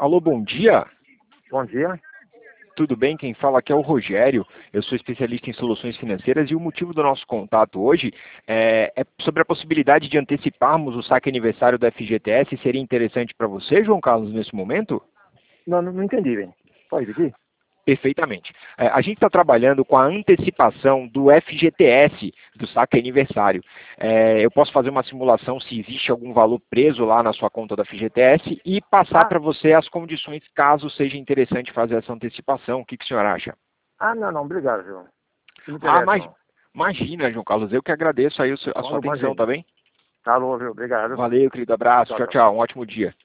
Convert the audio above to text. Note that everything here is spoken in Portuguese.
Alô, bom dia. Bom dia. Tudo bem? Quem fala aqui é o Rogério. Eu sou especialista em soluções financeiras e o motivo do nosso contato hoje é sobre a possibilidade de anteciparmos o saque aniversário da FGTS. Seria interessante para você, João Carlos, nesse momento? Não entendi, velho. Pode repetir? Perfeitamente. A gente está trabalhando com a antecipação do FGTS, do saque aniversário. Eu posso fazer uma simulação se existe algum valor preso lá na sua conta da FGTS e passar Ah, para você as condições caso seja interessante fazer essa antecipação. O que o senhor acha? não, obrigado, João. Não me Ah, interessa, mas não. imagina, João Carlos, eu que agradeço aí a sua Falou, atenção, imagina. tá bem? Falou, viu? Obrigado. Valeu, querido, abraço, Tchau, tchau, tchau. tchau, um ótimo dia.